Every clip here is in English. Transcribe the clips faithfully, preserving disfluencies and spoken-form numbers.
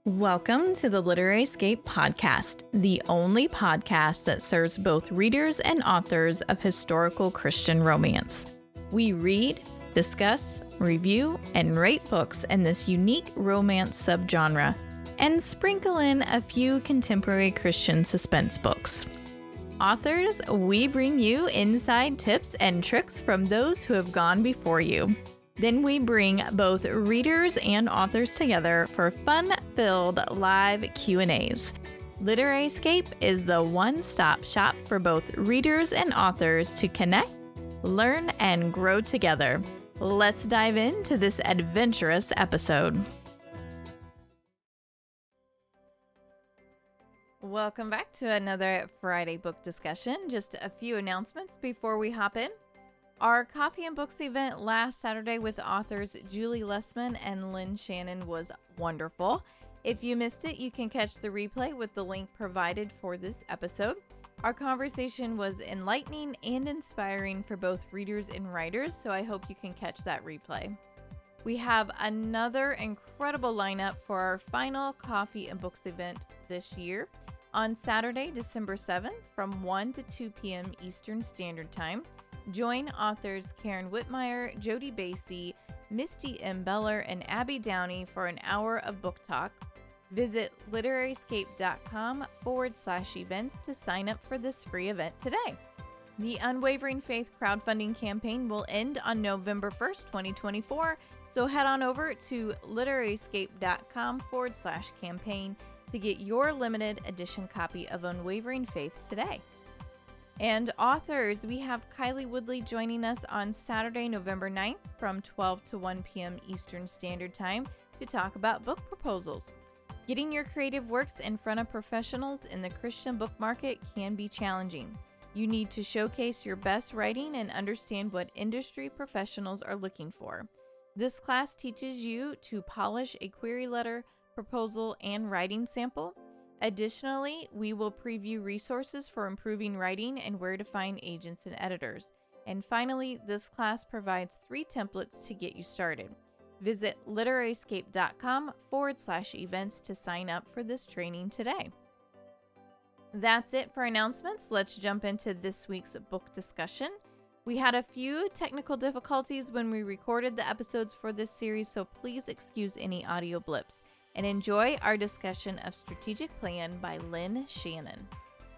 Welcome to the Literary Escape Podcast, the only podcast that serves both readers and authors of historical Christian romance. We read, discuss, review, and rate books in this unique romance subgenre, and sprinkle in a few contemporary Christian suspense books. Authors, we bring you inside tips and tricks from those who have gone before you. Then we bring both readers and authors together for fun-filled live Q and A's. Literary Escape is the one-stop shop for both readers and authors to connect, learn, and grow together. Let's dive into this adventurous episode. Welcome back to another Friday book discussion. Just a few announcements before we hop in. Our Coffee and Books event last Saturday with authors Julie Lessman and Lynn Shannon was wonderful. If you missed it, you can catch the replay with the link provided for this episode. Our conversation was enlightening and inspiring for both readers and writers, so I hope you can catch that replay. We have another incredible lineup for our final Coffee and Books event this year on Saturday, December seventh from one to two p.m. Eastern Standard Time. Join authors Karen Whitmire, Jody Basie, Misty M. Beller, and Abby Downey for an hour of book talk. Visit literaryscape.com forward slash events to sign up for this free event today. The Unwavering Faith crowdfunding campaign will end on November first, twenty twenty-four, so head on over to literaryscape.com forward slash campaign to get your limited edition copy of Unwavering Faith today. And authors, we have Kylie Woodley joining us on Saturday, November ninth from twelve to one p.m. Eastern Standard Time to talk about book proposals. Getting your creative works in front of professionals in the Christian book market can be challenging. You need to showcase your best writing and understand what industry professionals are looking for. This class teaches you to polish a query letter, proposal, and writing sample. Additionally, we will preview resources for improving writing and where to find agents and editors. And finally, this class provides three templates to get you started. Visit literaryscape.com forward slash events to sign up for this training today. That's it for announcements. Let's jump into this week's book discussion. We had a few technical difficulties when we recorded the episodes for this series, so please excuse any audio blips. And enjoy our discussion of Strategic Plan by Lynn Shannon.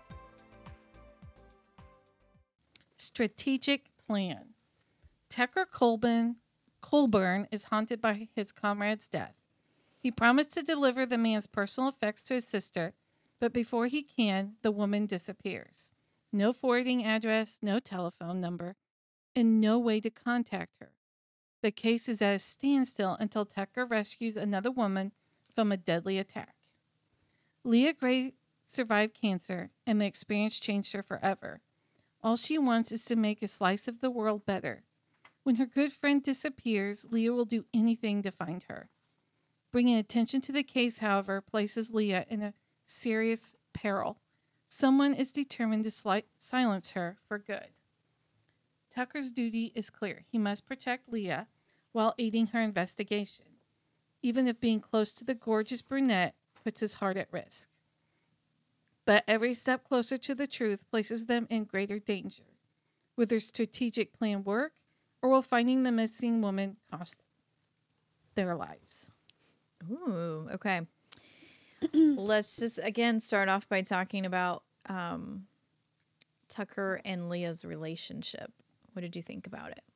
Strategic Plan. Tucker Colburn, Colburn is haunted by his comrade's death. He promised to deliver the man's personal effects to his sister, but before he can, the woman disappears. No forwarding address, no telephone number, and no way to contact her. The case is at a standstill until Tucker rescues another woman from a deadly attack. Leah Gray survived cancer, and the experience changed her forever. All she wants is to make a slice of the world better. When her good friend disappears, Leah will do anything to find her. Bringing attention to the case, however, places Leah in a serious peril. Someone is determined to sli- silence her for good. Tucker's duty is clear. He must protect Leah while aiding her investigation, even if being close to the gorgeous brunette puts his heart at risk. But every step closer to the truth places them in greater danger. Will their strategic plan work, or will finding the missing woman cost their lives? Ooh, okay. Let's just, again, start off by talking about um, Tucker and Leah's relationship. What did you think about it?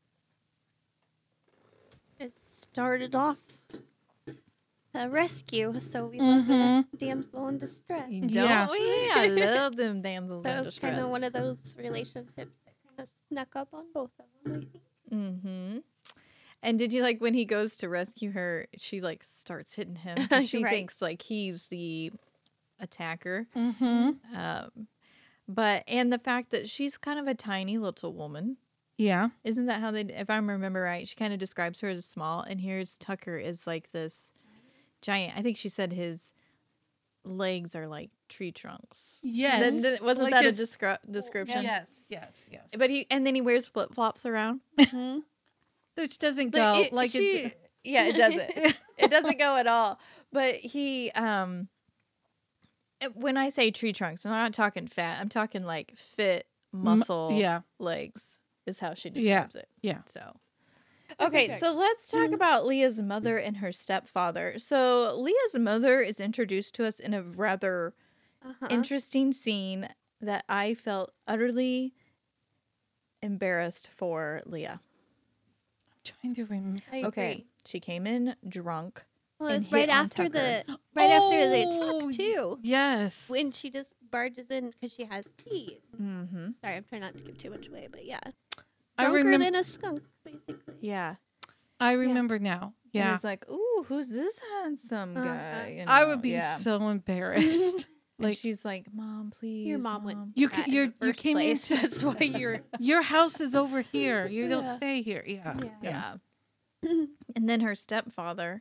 It started off a rescue, so we Mm-hmm. love a damsel in distress. Don't Yeah. we? I love them damsels in That was kind distress. of one of those relationships that kind of snuck up on both of them, I think. Mm-hmm. And did you like when he goes to rescue her, she like starts hitting him 'cause she Right. thinks like he's the attacker. Mm-hmm. Um, but, and the fact that she's kind of a tiny little woman. Yeah. Isn't that how they, if I remember right, she kind of describes her as small, and here's Tucker is like this giant. I think she said his legs are like tree trunks. Yes. Then- then- wasn't Like that his- a descri- description? Yes, yes, yes. But he, and then he wears flip flops around. Which doesn't Like, go it- like she, it. Yeah, it doesn't. It doesn't go at all. But he, um, when I say tree trunks, I'm not talking fat. I'm talking like fit muscle yeah. legs is how she Yeah. describes it. Yeah. So, okay, Okay. so let's talk about Leah's mother and her stepfather. So Leah's mother is introduced to us in a rather Uh-huh. interesting scene that I felt utterly embarrassed for Leah. Trying to remember. I Okay, agree. she came in drunk. Well, it and was hit right on after Tucker. the right after the Oh, attack too. Yes. When she just barges in because she has tea. Mm-hmm. Sorry, I'm trying not to give too much away, but yeah, I drunker remember. than a skunk, basically. Yeah. I remember now. And Yeah. it's like, ooh, who's this handsome Uh-huh. guy? You I know, would be yeah. so embarrassed. And Like she's like, Mom, please. Your mom went. You that ca- in you're- the you first came place. into- That's why you're. your house is over here. You don't Yeah. stay here. Yeah. Yeah. Yeah. And then her stepfather.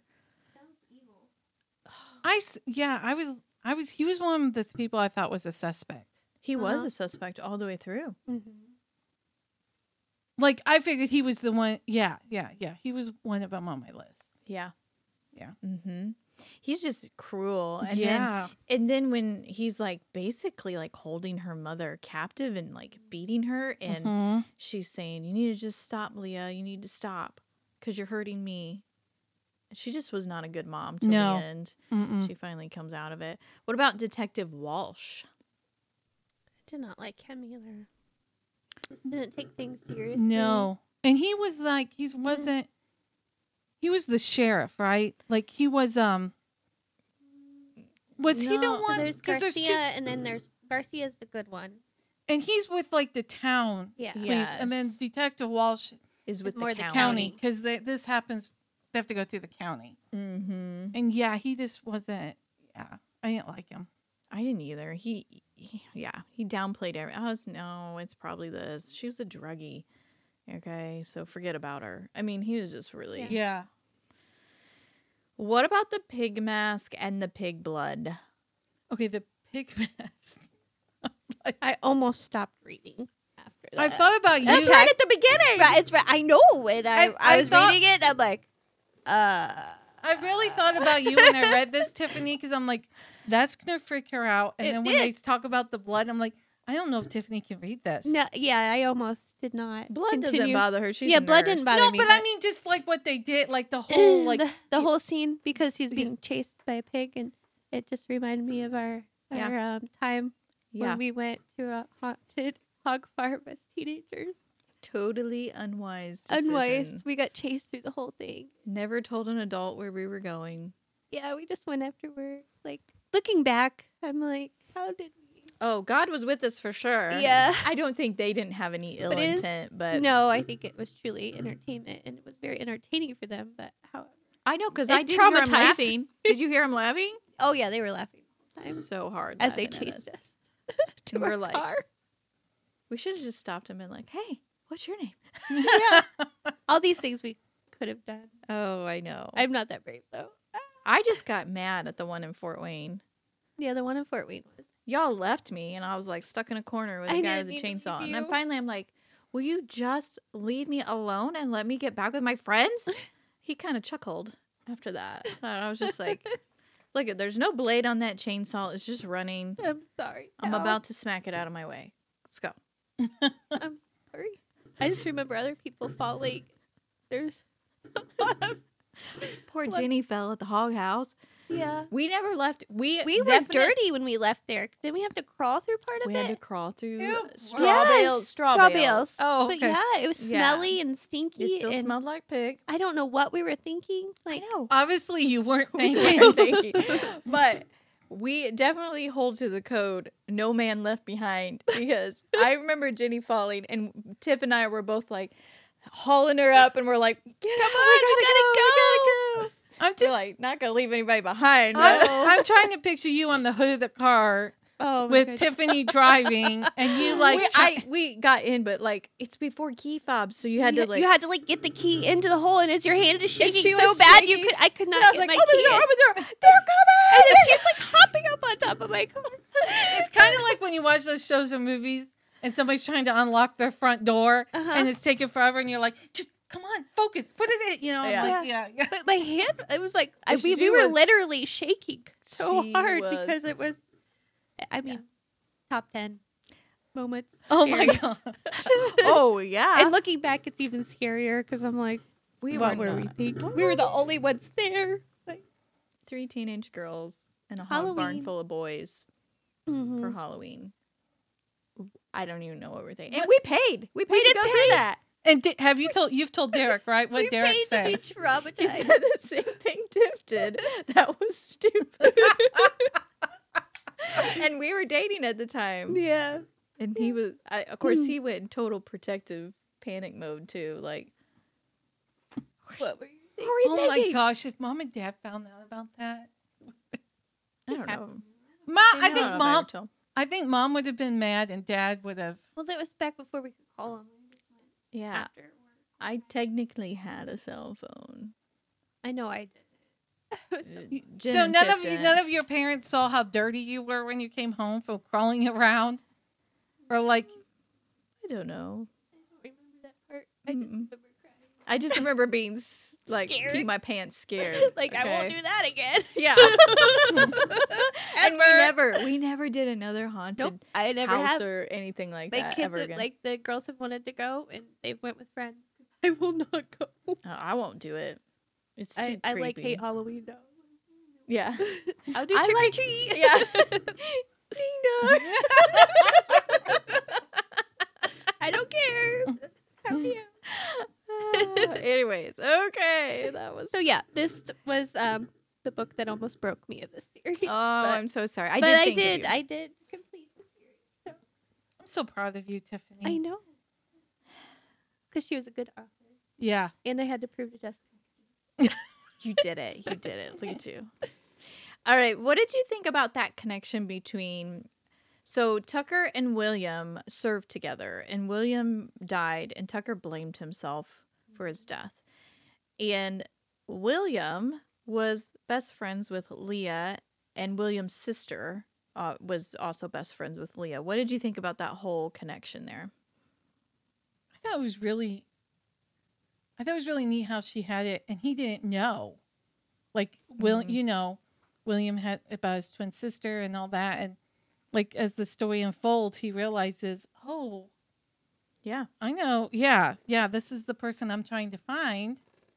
I s- yeah. I was. I was. He was one of the people I thought was a suspect. He was Uh-huh. a suspect all the way through. Mm-hmm. Like I figured he was the one. Yeah. Yeah. Yeah. He was one of them on my list. Yeah. Yeah. Mm-hmm. He's just cruel. And yeah. Then, and then when he's like basically like holding her mother captive and like beating her, and Mhm. she's saying, "You need to just stop, Leah. You need to stop because you're hurting me." She just was not a good mom till No. the end. Mm-mm. She finally comes out of it. What about Detective Walsh? I did not like him either. Just didn't take things seriously. No. And he was like he wasn't. He was the sheriff, right? Like he was. Um. Was he the No, So one? there's Because Garcia, there's two, and then there's Garcia's the good one. and he's with like the town Yeah. Yeah. police, and then Yes. Detective Walsh Is with more the the county. county because this happens. They have to go through the county, Mm-hmm. and yeah, he just wasn't. Yeah, I didn't like him. I didn't either. He, he yeah, he downplayed every. I was no, it's probably this. She was a druggie. Okay, so forget about her. I mean, he was just really. Yeah. What about the pig mask and the pig blood? Okay, the pig mask. I almost stopped reading after that. I thought about you. That's right at the beginning. Right, it's right. I know. And I, I- I, I was thought- reading it, and I'm like, uh. I really thought about you when I read this, Tiffany, because I'm like, that's gonna freak her out. And It then when they did. talk about the blood, I'm like, I don't know if Tiffany can read this. No, yeah, I almost did not. Blood doesn't continue. bother her. She's Yeah, a blood nurse. didn't bother No, me. but I mean, just like what they did, like the whole, like, the, the whole scene because he's being chased by a pig, and it just reminded me of our Yeah. our um, time Yeah, when we went to a haunted hog farm as teenagers. totally unwise. Decision. Unwise, we got chased through the whole thing. Never told an adult where we were going. Yeah, we just went afterward. Like looking back, I'm like, how did we? Oh, God was with us for sure. Yeah. I don't think they didn't have any ill But it is- intent, but No, I think it was truly entertainment, and it was very entertaining for them. But how? I know because It I did hear him traumatized- laughing. Did you hear him laughing? Oh yeah, they were laughing all the time So hard as they laughing at chased us. us to And we're our like- car. We should have just stopped him and like, hey, what's your name? Yeah, all these things we could have done. Oh, I know. I'm not that brave though. I just got mad at the one in Fort Wayne. Yeah, the one in Fort Wayne was. Y'all left me, and I was like stuck in a corner with I the guy didn't with the mean to chainsaw. leave And then you. finally, I'm like, will you just leave me alone and let me get back with my friends? He kind of chuckled after that. And I was just like, look, there's no blade on that chainsaw. It's just running. I'm sorry. I'm pal. about to smack it out of my way. Let's go. I'm sorry. I just remember other people falling. There's a lot of. Poor What? Jenny fell at the hog house. Yeah. We never left. We We were definite- dirty when we left there. Didn't we have to crawl through part of We it? had to crawl through Ew. straw Yes, bales. Straw, straw bales. bales. Oh, But okay. yeah, it was Yeah. smelly and stinky. It still and smelled like pig. I don't know what we were thinking. Like, I know. Obviously, you weren't Thank thinking. you. Thank you. But we definitely hold to the code no man left behind because I remember Jenny falling and Tiff and I were both like hauling her up and we're like, get Come out, on, we we gotta, gotta go, we gotta go. I'm We're just, like not gonna leave anybody behind. I'm, but- I'm trying to picture you on the hood of the car oh, my with goodness. Tiffany driving, and you like, we, try- I, we got in, but like it's before key fobs, so you had you, to like you had to like get the key into the hole, and as your hand is shaking she so was bad, shaking, you could I could not and I was get like, my open key the door, in. open the door, they're coming. And then she's like hopping up on top of my car. it's kind of like when you watch those shows or movies, and somebody's trying to unlock their front door, Uh-huh. and it's taking forever, and you're like, just come on, focus, put it in. You know, I'm Yeah. like, yeah, yeah. But my hand, it was like, I And she mean, we were was- literally shaking so She hard was- because it was, I mean, top ten moments. Oh my Scary. god. Oh yeah. And looking back, it's even scarier because I'm like, we what were were we not- thinking? We were the only ones there. Like, three teenage girls and a hog barn Halloween. full of boys mhm. for Halloween. I don't even know what we're thinking. And we paid. We paid We to did go pay. through that. And di- have you told you've told Derek, right? What we Derek paid said. to be He traumatized. said the same thing Tiff did. That was stupid. And we were dating at the time. yeah. And he was, I, of course, he went in total protective panic mode too. Like, What were you what thinking? were you Oh my thinking? gosh! If mom and dad found out about that, I don't know. Ma, I don't think know if I mom, ever told- I think mom would have been mad, and dad would have. Well, that was back before we could call him. We just went Yeah. after work. I technically had a cell phone. I know I did. It was so- Jen so and none Tiff of you, didn't. none of your parents saw how dirty you were when you came home from crawling around, or like, I don't know. I don't remember that part. I just Mm-mm. remember crying. I just remember being s- like Scared? pee my pants scared. Like, I won't okay? do that again. Yeah. And we Ever. never, we never did another haunted Nope. I never house have. or anything like My that kids, ever have, again. like the girls, have wanted to go, and they went with friends. I will not go. Oh, I won't do it. It's too I, I like creepy. hate Halloween though. Yeah. I'll do I trick or like- treat. Yeah. Ding dong. I don't care. How you? Uh, anyways, okay, that was. So yeah, this was um the book that almost broke me of this series. Oh, but, I'm so sorry. I but did. I think of did. you. I did complete the series. So I'm so proud of you, Tiffany. I know because she was a good author, Yeah. and I had to prove to Jessica. You did it. You did it. Look at you. All right. What did you think about that connection between? So Tucker and William served together, and William died, and Tucker blamed himself for his death. And William was best friends with Leah, and William's sister uh, was also best friends with Leah. What did you think about that whole connection there? I thought it was really, I thought it was really neat how she had it, and he didn't know. Like, Will, Mhm. you know, William had about his twin sister and all that, and like as the story unfolds, he realizes, oh, Yeah. I know, yeah, yeah, this is the person I'm trying to find.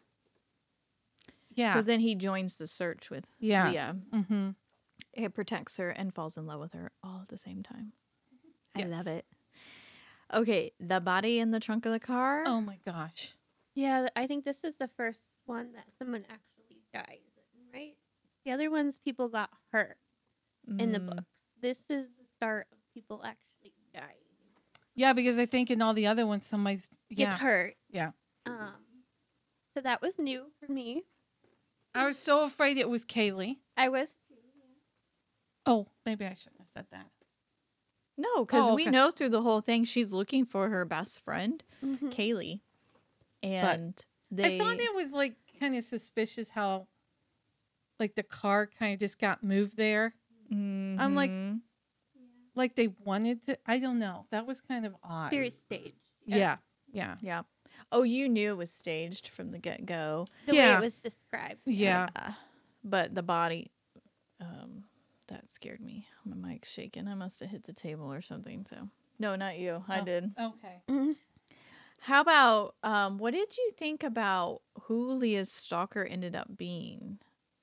Yeah, So then he joins the search with yeah, Leah. mm-hmm. It protects her and falls in love with her all at the same time. I Yes. love it. Okay, the body in the trunk of the car. Oh my gosh, Yeah, I think this is the first one that someone actually dies in, right? The other ones, people got hurt in the Mm, books. This is the start of people actually dying. yeah, because I think in all the other ones, somebody's yeah, Gets hurt. yeah. Um, so that was new for me. I was so afraid it was Kaylee. I was too. Oh, maybe I shouldn't have said that. No, because Oh, we okay. know through the whole thing she's looking for her best friend, Yeah. Kaylee. And they I thought it was like kind of suspicious how, like the car kind of just got moved there. I'm like- Mhm. Like they wanted to. I don't know. That was kind of odd. Very staged. Yeah. Yeah. Yeah. Oh, you knew it was staged from the get go. The way Yeah. it was described. Yeah. But the body, um, that scared me. My mic's shaking. I must have hit the table or something. So, no, not you. I Oh. did. Okay. Mhm. How about um what did you think about who Leah's stalker ended up being?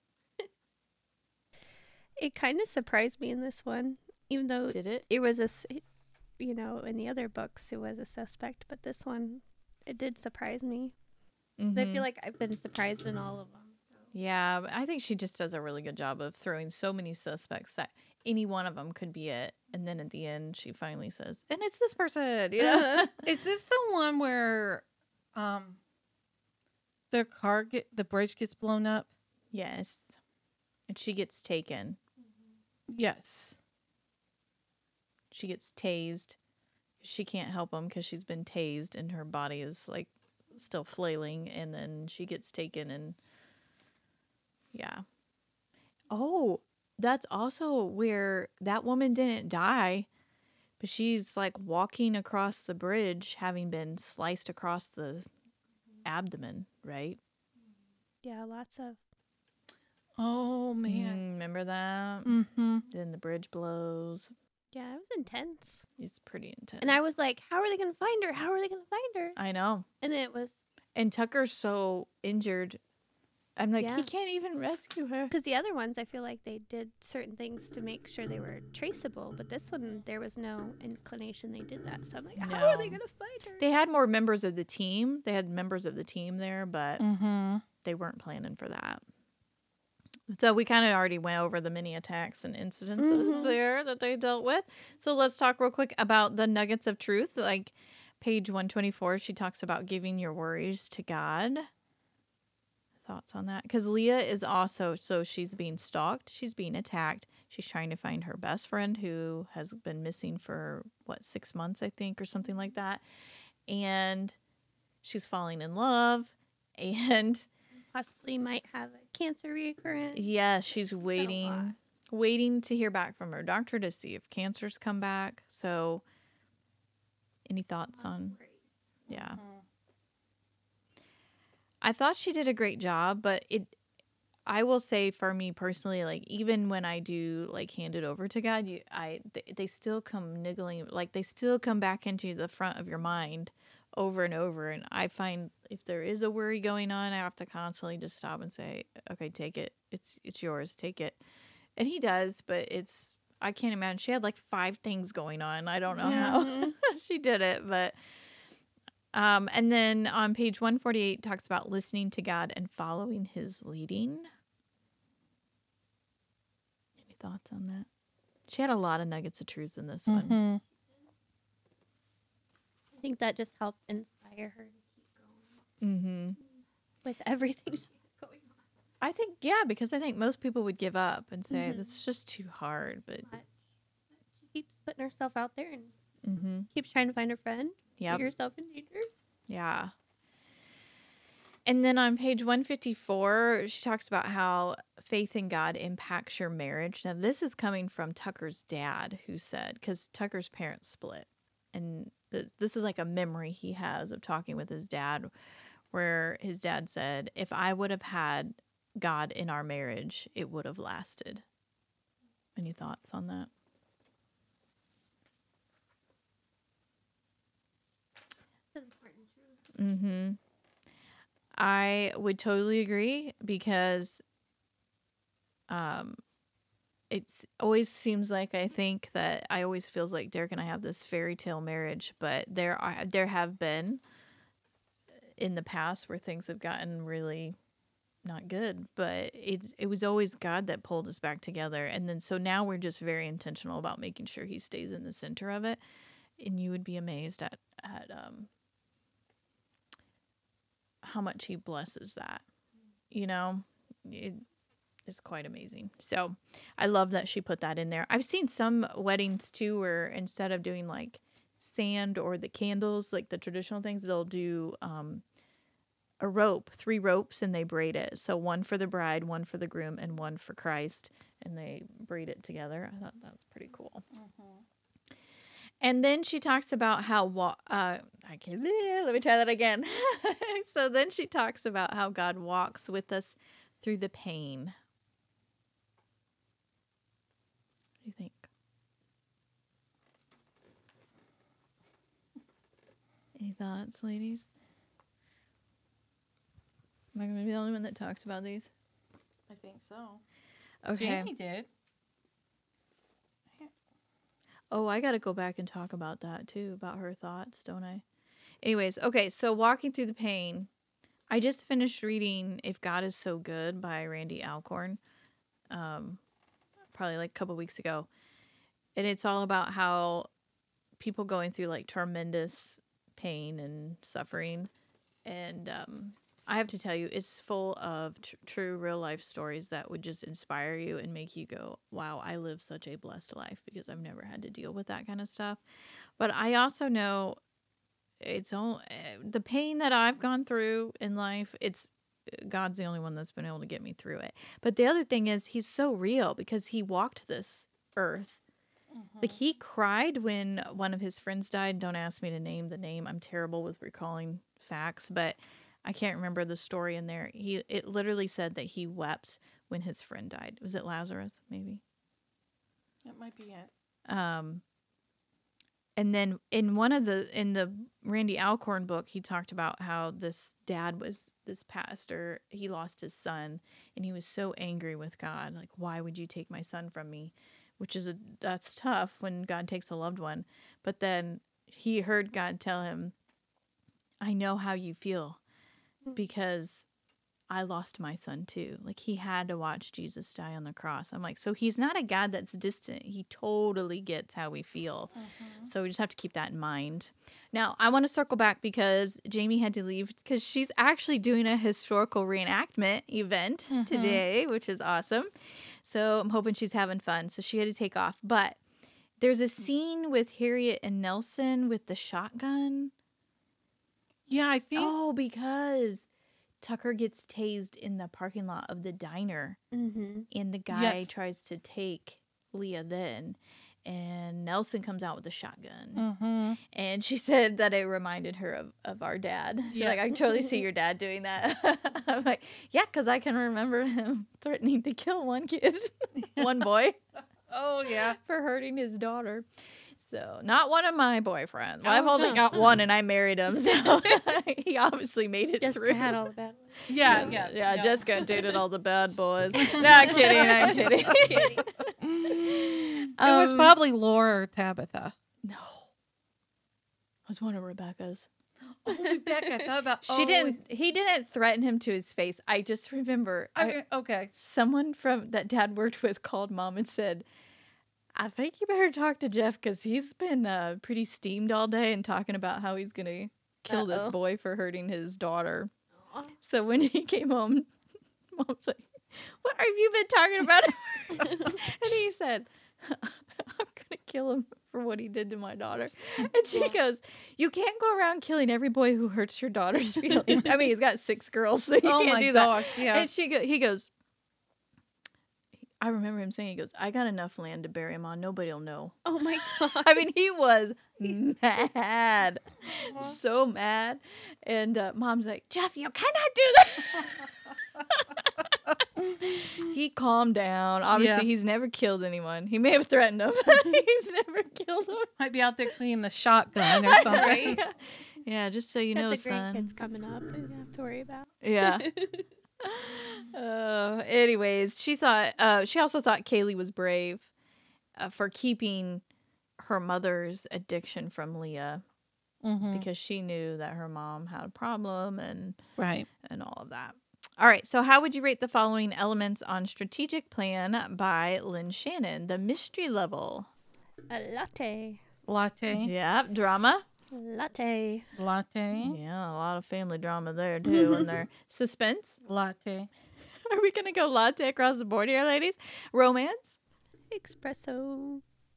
It kind of surprised me in this one, even though Did it? it was a, s- you know, in the other books it was a suspect, but this one, it did surprise me. And I Mhm. feel like I've been surprised in all of them. So. Yeah, but I think she just does a really good job of throwing so many suspects that any one of them could be it, and then at the end she finally says, "And it's this person." You know? Is this the one where, um, their car get the bridge gets blown up? Yes, and she gets taken. Yes. She gets tased. She can't help them because she's been tased, and her body is like still flailing. And then she gets taken, and yeah. Oh, that's also where that woman didn't die, but she's like walking across the bridge, having been sliced across the abdomen, right? Yeah, lots of. Oh, man. Mm, remember that? Mm-hmm. Then the bridge blows. Yeah, it was intense. It's pretty intense. And I was like, how are they going to find her? How are they going to find her? I know. And then it was And Tucker's so injured. I'm like, Yeah. he can't even rescue her. because the other ones, I feel like they did certain things to make sure they were traceable. But this one, there was no inclination they did that. So I'm like, how are they No. going to find her? They had more members of the team. They had members of the team there, but Mm-hmm. they weren't planning for that. So we kind of already went over the many attacks and incidences Mhm. there that they dealt with. So let's talk real quick about the nuggets of truth. Like page one twenty-four, she talks about giving your worries to God. Thoughts on that? Because Leah is also, so she's being stalked. She's being attacked. She's trying to find her best friend who has been missing for, what, six months, I think, or something like that. And she's falling in love. And Possibly might have a cancer reoccurrence. yeah, she's lot. waiting, waiting to hear back from her doctor to see if cancer's come back. So, any thoughts on? Yeah, I thought she did a great job, but it. I will say for me personally, like even when I do like hand it over to God, you, I they, they still come niggling, like they still come back into the front of your mind over and over. And I find if there is a worry going on, I have to constantly just stop and say, okay, take it. It's it's yours. Take it. And he does, but it's I can't imagine. She had like five things going on. I don't know how Mhm. she did it, but um and then on page one forty-eight talks about listening to God and following his leading. Any thoughts on that? She had a lot of nuggets of truth in this one. Mm-hmm. I think that just helped inspire her to keep going Mm-hmm. with everything she had going on. I think, yeah, because I think most people would give up and say, Mhm. this is just too hard. But, But she keeps putting herself out there and mm-hmm. keeps trying to find her friend. Yep. Put yourself in danger. Yeah. And then on page one fifty-four, she talks about how faith in God impacts your marriage. Now, this is coming from Tucker's dad, who said, because Tucker's parents split. And th- this is like a memory he has of talking with his dad, where his dad said, if I would have had God in our marriage, it would have lasted. Any thoughts on that? That's important truth. Mm-hmm. I would totally agree because um, it's always seems like I think that I always feels like Derek and I have this fairy tale marriage, but there are there have been in the past where things have gotten really not good, but it's it was always God that pulled us back together, and then so now we're just very intentional about making sure he stays in the center of it, and you would be amazed at at um how much he blesses that, you know, it, it's quite amazing. So I love that she put that in there. I've seen some weddings too, where instead of doing like sand or the candles, like the traditional things, they'll do um, a rope, three ropes, and they braid it. So one for the bride, one for the groom, and one for Christ, and they braid it together. I thought that was pretty cool. And then she talks about how, wa- uh, I can, let me try that again. So then she talks about how God walks with us through the pain. What do you think? Any thoughts, ladies? Am I going to be the only one that talks about these? I think so. Okay. Jamie did. Oh, I got to go back and talk about that too, about her thoughts, don't I? Anyways, okay, so walking through the pain. I just finished reading If God Is So Good by Randy Alcorn, um, probably like a couple weeks ago. And it's all about how people going through like tremendous pain and suffering. And um, I have to tell you, it's full of tr- true real life stories that would just inspire you and make you go, wow, I live such a blessed life because I've never had to deal with that kind of stuff. But I also know it's all the pain that I've gone through in life. It's God's the only one that's been able to get me through it. But the other thing is he's so real because he walked this earth. Mm-hmm. Like he cried when one of his friends died. Don't ask me to name the name. I'm terrible with recalling facts, but I can't remember the story in there. He it literally said that he wept when his friend died. Was it Lazarus? Maybe. That might be it. Um, and then in one of the in the Randy Alcorn book, he talked about how this dad was this pastor. He lost his son, and he was so angry with God. Like, why would you take my son from me? Which is a that's tough when God takes a loved one. But then he heard God tell him, "I know how you feel, because I lost my son too." Like, he had to watch Jesus die on the cross. I'm like, so he's not a God that's distant. He totally gets how we feel. Mm-hmm. So we just have to keep that in mind. Now, I want to circle back because Jamie had to leave because she's actually doing a historical reenactment event mm-hmm. today, which is awesome. So I'm hoping she's having fun. So she had to take off. But there's a scene with Harriet and Nelson with the shotgun. Yeah, I think. Oh, because Tucker gets tased in the parking lot of the diner, mm-hmm. and the guy yes. tries to take Leah then, and Nelson comes out with a shotgun. Mm-hmm. And she said that it reminded her of, of our dad. She's yes. like, I totally see your dad doing that. I'm like, yeah, because I can remember him threatening to kill one kid, one boy. Oh, yeah. For hurting his daughter. So, not one of my boyfriends. Well, I've only no. got one, and I married him, so he obviously made it Jessica through. had all the bad ones. Yeah, yeah, yeah. Yeah, Jessica dated all the bad boys. Not kidding, I'm kidding. I'm kidding. Um, it was probably Laura or Tabitha. No. I was one of Rebecca's. Oh, Rebecca, I thought about... She oh, didn't... He didn't threaten him to his face. I just remember... I, I, okay. Someone from that Dad worked with called Mom and said, I think you better talk to Jeff because he's been uh, pretty steamed all day and talking about how he's going to kill Uh-oh. this boy for hurting his daughter. Aww. So when he came home, Mom's like, what have you been talking about? And he said, I'm going to kill him for what he did to my daughter. And she goes, you can't go around killing every boy who hurts your daughter's feelings. I mean, he's got six girls, so you oh can't my do gosh, that. Yeah. And she go, he goes, I remember him saying, he goes, I got enough land to bury him on. Nobody will know. Oh, my God. I mean, he was mad. Uh-huh. So mad. And uh, Mom's like, Jeff, you cannot do that. He calmed down. Obviously, yeah. he's never killed anyone. He may have threatened him. He's never killed him. Might be out there cleaning the shotgun or something. yeah. yeah, just so you Got know, the son. The grandkids coming up. We don't have to worry about. Yeah. Uh, anyways, she thought, uh, she also thought Kaylee was brave uh, for keeping her mother's addiction from Leah mm-hmm. because she knew that her mom had a problem and, right. and all of that. All right. So how would you rate the following elements on Strategic Plan by Lynn Shannon? The mystery level. A latte. Latte. Yep. Drama. Latte. Latte. Yeah, a lot of family drama there, too. And their suspense. Latte. Are we going to go latte across the board here, ladies? Romance? Espresso.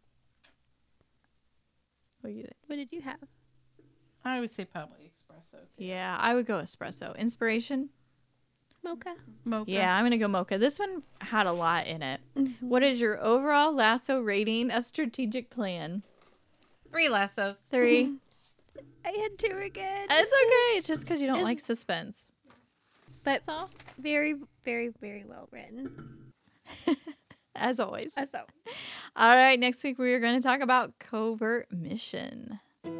What do you think? What did you have? I would say probably espresso, too. Yeah, I would go espresso. Inspiration? Mocha. Mocha. Yeah, I'm going to go mocha. This one had a lot in it. Mm-hmm. What is your overall lasso rating of Strategic Plan? Three lassos. Three. I had two again. It's okay. It's just because you don't it's, like suspense. But it's all very, very, very well written. As always. As always. All right. Next week, we are going to talk about Covert Mission.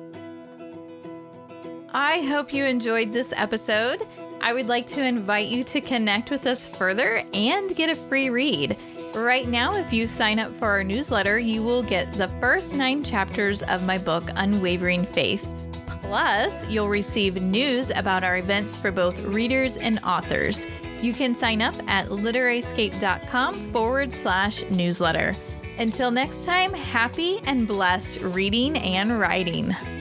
I hope you enjoyed this episode. I would like to invite you to connect with us further and get a free read. Right now, if you sign up for our newsletter, you will get the first nine chapters of my book, Unwavering Faith. Plus, you'll receive news about our events for both readers and authors. You can sign up at literaryscape.com forward slash newsletter. Until next time, happy and blessed reading and writing.